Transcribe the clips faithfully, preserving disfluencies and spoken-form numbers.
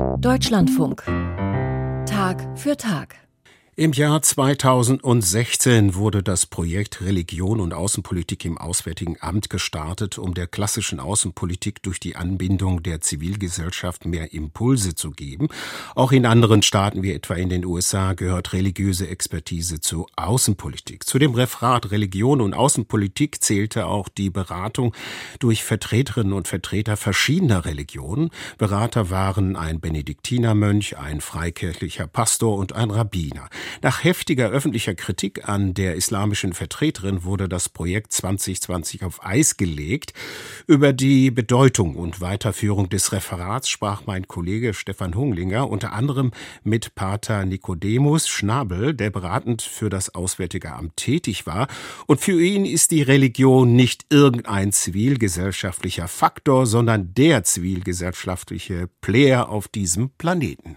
Deutschlandfunk. Tag für Tag. Im Jahr zweitausendsechzehn wurde das Projekt Religion und Außenpolitik im Auswärtigen Amt gestartet, um der klassischen Außenpolitik durch die Anbindung der Zivilgesellschaft mehr Impulse zu geben. Auch in anderen Staaten, wie etwa in den U S A, gehört religiöse Expertise zur Außenpolitik. Zu dem Referat Religion und Außenpolitik zählte auch die Beratung durch Vertreterinnen und Vertreter verschiedener Religionen. Berater waren ein Benediktinermönch, ein freikirchlicher Pastor und ein Rabbiner. Nach heftiger öffentlicher Kritik an der islamischen Vertreterin wurde das Projekt zwanzig zwanzig auf Eis gelegt. Über die Bedeutung und Weiterführung des Referats sprach mein Kollege Stefan Hunglinger unter anderem mit Pater Nicodemus Schnabel, der beratend für das Auswärtige Amt tätig war. Und für ihn ist die Religion nicht irgendein zivilgesellschaftlicher Faktor, sondern der zivilgesellschaftliche Player auf diesem Planeten.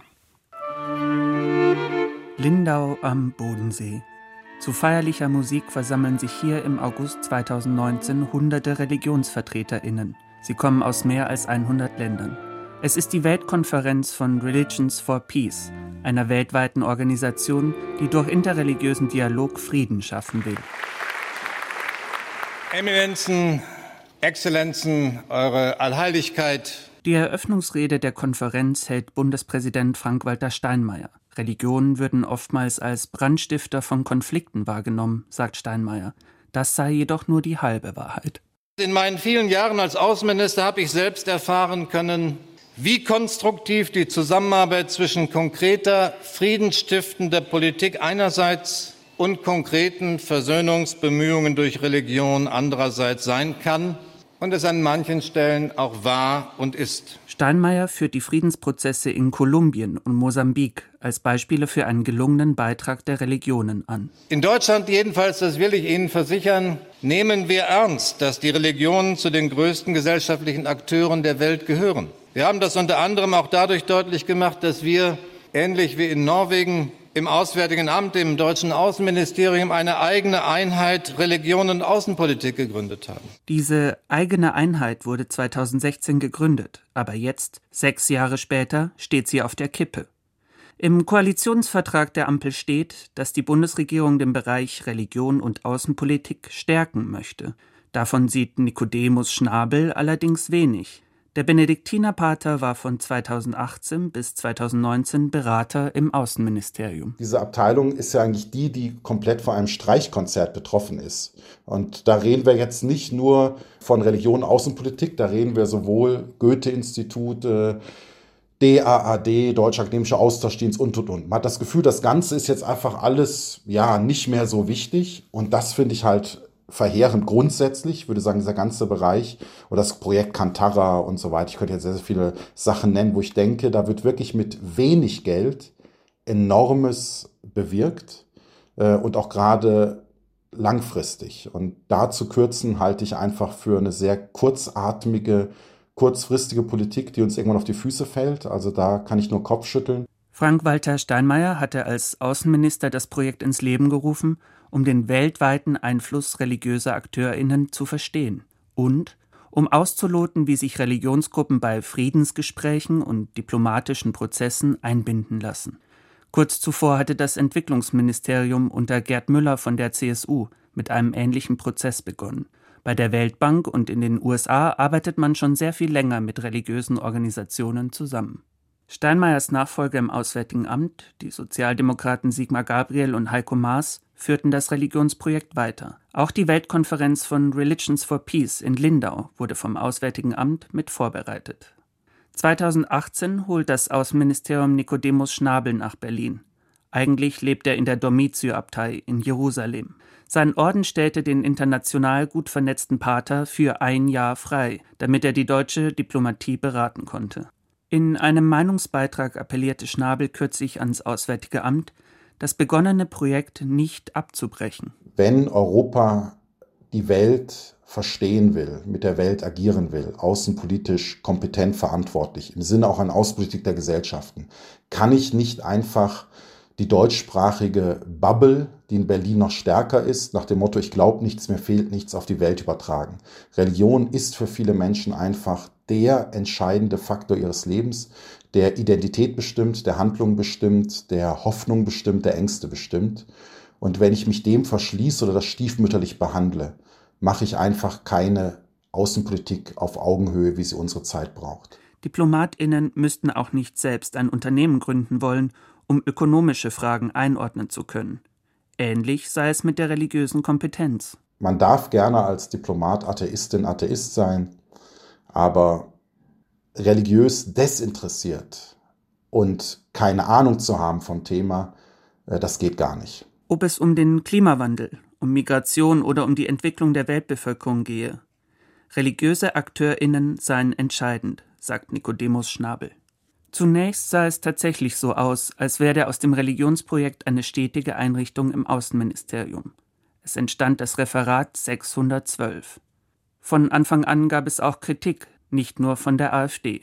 Lindau am Bodensee. Zu feierlicher Musik versammeln sich hier im August zweitausendneunzehn hunderte ReligionsvertreterInnen. Sie kommen aus mehr als hundert Ländern. Es ist die Weltkonferenz von Religions for Peace, einer weltweiten Organisation, die durch interreligiösen Dialog Frieden schaffen will. Eminenzen, Exzellenzen, Eure Allheiligkeit. Die Eröffnungsrede der Konferenz hält Bundespräsident Frank-Walter Steinmeier. Religionen würden oftmals als Brandstifter von Konflikten wahrgenommen, sagt Steinmeier. Das sei jedoch nur die halbe Wahrheit. In meinen vielen Jahren als Außenminister habe ich selbst erfahren können, wie konstruktiv die Zusammenarbeit zwischen konkreter, friedensstiftender Politik einerseits und konkreten Versöhnungsbemühungen durch Religion andererseits sein kann und es an manchen Stellen auch war und ist. Steinmeier führt die Friedensprozesse in Kolumbien und Mosambik als Beispiele für einen gelungenen Beitrag der Religionen an. In Deutschland jedenfalls, das will ich Ihnen versichern, nehmen wir ernst, dass die Religionen zu den größten gesellschaftlichen Akteuren der Welt gehören. Wir haben das unter anderem auch dadurch deutlich gemacht, dass wir, ähnlich wie in Norwegen, im Auswärtigen Amt, im deutschen Außenministerium, eine eigene Einheit Religion und Außenpolitik gegründet haben. Diese eigene Einheit wurde zweitausendsechzehn gegründet, aber jetzt, sechs Jahre später, steht sie auf der Kippe. Im Koalitionsvertrag der Ampel steht, dass die Bundesregierung den Bereich Religion und Außenpolitik stärken möchte. Davon sieht Nicodemus Schnabel allerdings wenig. Der Benediktinerpater war von zweitausendachtzehn bis zweitausendneunzehn Berater im Außenministerium. Diese Abteilung ist ja eigentlich die, die komplett von einem Streichkonzert betroffen ist. Und da reden wir jetzt nicht nur von Religion und Außenpolitik, da reden wir sowohl Goethe-Institut, D A A D, Deutscher Akademischer Austauschdienst und, und, und. Man hat das Gefühl, das Ganze ist jetzt einfach alles, ja, nicht mehr so wichtig. Und das finde ich halt verheerend grundsätzlich. Ich würde sagen, dieser ganze Bereich oder das Projekt Kantara und so weiter. Ich könnte jetzt sehr, sehr viele Sachen nennen, wo ich denke, da wird wirklich mit wenig Geld Enormes bewirkt äh, und auch gerade langfristig. Und da zu kürzen, halte ich einfach für eine sehr kurzatmige, kurzfristige Politik, die uns irgendwann auf die Füße fällt. Also da kann ich nur Kopf schütteln. Frank-Walter Steinmeier hatte als Außenminister das Projekt ins Leben gerufen, um den weltweiten Einfluss religiöser AkteurInnen zu verstehen und um auszuloten, wie sich Religionsgruppen bei Friedensgesprächen und diplomatischen Prozessen einbinden lassen. Kurz zuvor hatte das Entwicklungsministerium unter Gerd Müller von der C S U mit einem ähnlichen Prozess begonnen. Bei der Weltbank und in den U S A arbeitet man schon sehr viel länger mit religiösen Organisationen zusammen. Steinmeiers Nachfolger im Auswärtigen Amt, die Sozialdemokraten Sigmar Gabriel und Heiko Maas, führten das Religionsprojekt weiter. Auch die Weltkonferenz von Religions for Peace in Lindau wurde vom Auswärtigen Amt mit vorbereitet. zweitausendachtzehn holt das Außenministerium Nicodemus Schnabel nach Berlin. Eigentlich lebt er in der Dormitio-Abtei in Jerusalem. Sein Orden stellte den international gut vernetzten Pater für ein Jahr frei, damit er die deutsche Diplomatie beraten konnte. In einem Meinungsbeitrag appellierte Schnabel kürzlich ans Auswärtige Amt, das begonnene Projekt nicht abzubrechen. Wenn Europa die Welt verstehen will, mit der Welt agieren will, außenpolitisch kompetent verantwortlich, im Sinne auch einer Außenpolitik der Gesellschaften, kann ich nicht einfach die deutschsprachige Bubble, die in Berlin noch stärker ist, nach dem Motto, ich glaube nichts, mir fehlt nichts, auf die Welt übertragen. Religion ist für viele Menschen einfach der entscheidende Faktor ihres Lebens, der Identität bestimmt, der Handlung bestimmt, der Hoffnung bestimmt, der Ängste bestimmt. Und wenn ich mich dem verschließe oder das stiefmütterlich behandle, mache ich einfach keine Außenpolitik auf Augenhöhe, wie sie unsere Zeit braucht. DiplomatInnen müssten auch nicht selbst ein Unternehmen gründen wollen, um ökonomische Fragen einordnen zu können. Ähnlich sei es mit der religiösen Kompetenz. Man darf gerne als Diplomat Atheistin, Atheist sein, aber religiös desinteressiert und keine Ahnung zu haben vom Thema, das geht gar nicht. Ob es um den Klimawandel, um Migration oder um die Entwicklung der Weltbevölkerung gehe. Religiöse AkteurInnen seien entscheidend, sagt Nicodemus Schnabel. Zunächst sah es tatsächlich so aus, als werde aus dem Religionsprojekt eine stetige Einrichtung im Außenministerium. Es entstand das Referat sechshundertzwölf. Von Anfang an gab es auch Kritik, nicht nur von der AfD.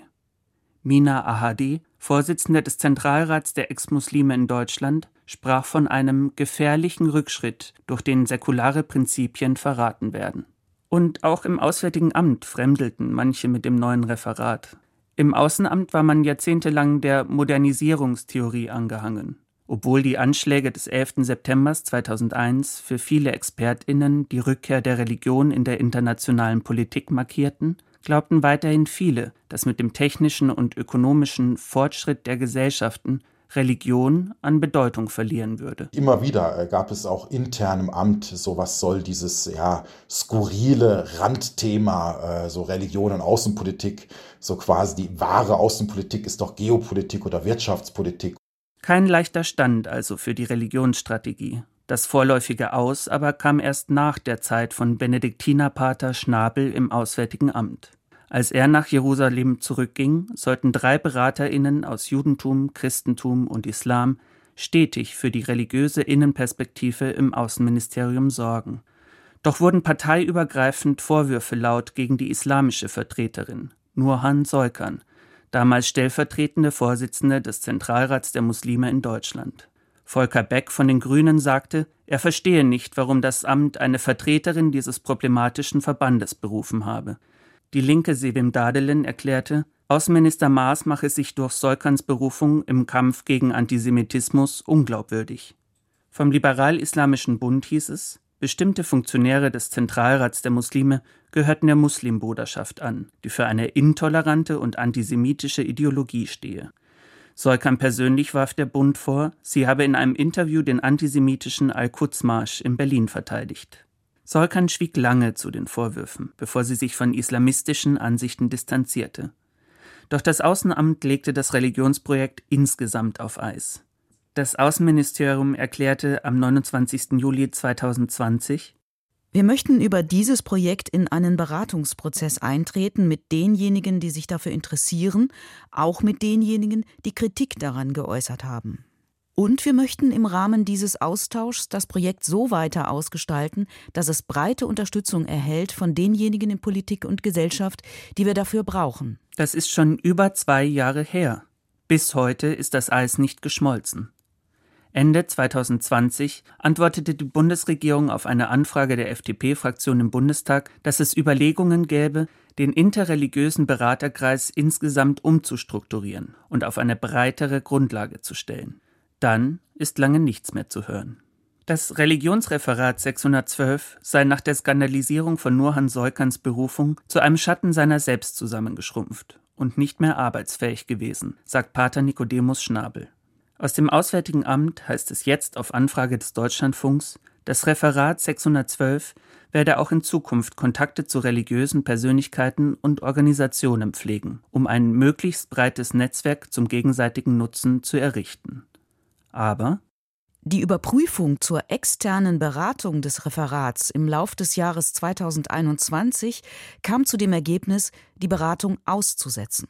Mina Ahadi, Vorsitzende des Zentralrats der Ex-Muslime in Deutschland, sprach von einem gefährlichen Rückschritt, durch den säkulare Prinzipien verraten werden. Und auch im Auswärtigen Amt fremdelten manche mit dem neuen Referat. Im Außenamt war man jahrzehntelang der Modernisierungstheorie angehangen. Obwohl die Anschläge des elften September zweitausendeins für viele ExpertInnen die Rückkehr der Religion in der internationalen Politik markierten, glaubten weiterhin viele, dass mit dem technischen und ökonomischen Fortschritt der Gesellschaften Religion an Bedeutung verlieren würde. Immer wieder gab es auch intern im Amt, so was soll dieses ja, skurrile Randthema, äh, so Religion und Außenpolitik, so quasi die wahre Außenpolitik ist doch Geopolitik oder Wirtschaftspolitik. Kein leichter Stand also für die Religionsstrategie. Das vorläufige Aus aber kam erst nach der Zeit von Benediktinerpater Schnabel im Auswärtigen Amt. Als er nach Jerusalem zurückging, sollten drei BeraterInnen aus Judentum, Christentum und Islam stetig für die religiöse Innenperspektive im Außenministerium sorgen. Doch wurden parteiübergreifend Vorwürfe laut gegen die islamische Vertreterin, Nurhan Soykan, damals stellvertretende Vorsitzende des Zentralrats der Muslime in Deutschland. Volker Beck von den Grünen sagte, er verstehe nicht, warum das Amt eine Vertreterin dieses problematischen Verbandes berufen habe. Die linke Sevim Dadelin erklärte, Außenminister Maas mache sich durch Soykans Berufung im Kampf gegen Antisemitismus unglaubwürdig. Vom Liberal-Islamischen Bund hieß es, bestimmte Funktionäre des Zentralrats der Muslime gehörten der Muslimbruderschaft an, die für eine intolerante und antisemitische Ideologie stehe. Soykan persönlich warf der Bund vor, sie habe in einem Interview den antisemitischen Al-Quds-Marsch in Berlin verteidigt. Soykan schwieg lange zu den Vorwürfen, bevor sie sich von islamistischen Ansichten distanzierte. Doch das Außenamt legte das Religionsprojekt insgesamt auf Eis. Das Außenministerium erklärte am neunundzwanzigsten Juli zweitausendzwanzig: Wir möchten über dieses Projekt in einen Beratungsprozess eintreten mit denjenigen, die sich dafür interessieren, auch mit denjenigen, die Kritik daran geäußert haben. Und wir möchten im Rahmen dieses Austauschs das Projekt so weiter ausgestalten, dass es breite Unterstützung erhält von denjenigen in Politik und Gesellschaft, die wir dafür brauchen. Das ist schon über zwei Jahre her. Bis heute ist das Eis nicht geschmolzen. Ende zweitausendzwanzig antwortete die Bundesregierung auf eine Anfrage der F D P-Fraktion im Bundestag, dass es Überlegungen gäbe, den interreligiösen Beraterkreis insgesamt umzustrukturieren und auf eine breitere Grundlage zu stellen. Dann ist lange nichts mehr zu hören. Das Religionsreferat sechshundertzwölf sei nach der Skandalisierung von Nurhan Soykans Berufung zu einem Schatten seiner selbst zusammengeschrumpft und nicht mehr arbeitsfähig gewesen, sagt Pater Nicodemus Schnabel. Aus dem Auswärtigen Amt heißt es jetzt auf Anfrage des Deutschlandfunks, das Referat sechshundertzwölf werde auch in Zukunft Kontakte zu religiösen Persönlichkeiten und Organisationen pflegen, um ein möglichst breites Netzwerk zum gegenseitigen Nutzen zu errichten. Aber die Überprüfung zur externen Beratung des Referats im Lauf des Jahres zweitausendeinundzwanzig kam zu dem Ergebnis, die Beratung auszusetzen.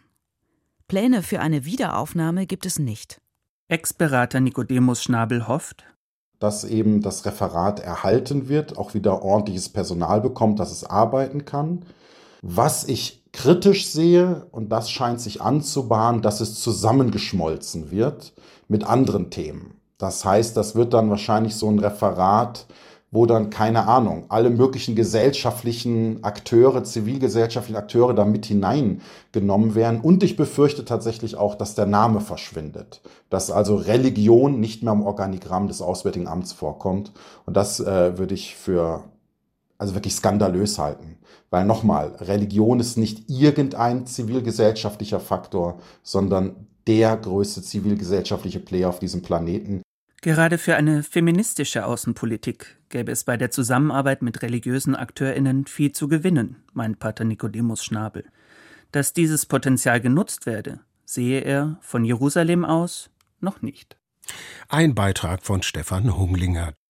Pläne für eine Wiederaufnahme gibt es nicht. Ex-Berater Nicodemus Schnabel hofft, dass eben das Referat erhalten wird, auch wieder ordentliches Personal bekommt, dass es arbeiten kann. Was ich kritisch sehe, und das scheint sich anzubahnen, dass es zusammengeschmolzen wird mit anderen Themen. Das heißt, das wird dann wahrscheinlich so ein Referat, wo dann, keine Ahnung, alle möglichen gesellschaftlichen Akteure, zivilgesellschaftlichen Akteure da mit hineingenommen werden. Und ich befürchte tatsächlich auch, dass der Name verschwindet. Dass also Religion nicht mehr im Organigramm des Auswärtigen Amts vorkommt. Und das äh, würde ich für also wirklich skandalös halten. Weil nochmal, Religion ist nicht irgendein zivilgesellschaftlicher Faktor, sondern der größte zivilgesellschaftliche Player auf diesem Planeten. Gerade für eine feministische Außenpolitik gäbe es bei der Zusammenarbeit mit religiösen AkteurInnen viel zu gewinnen, meint Pater Nicodemus Schnabel. Dass dieses Potenzial genutzt werde, sehe er von Jerusalem aus noch nicht. Ein Beitrag von Stefan Hunglinger.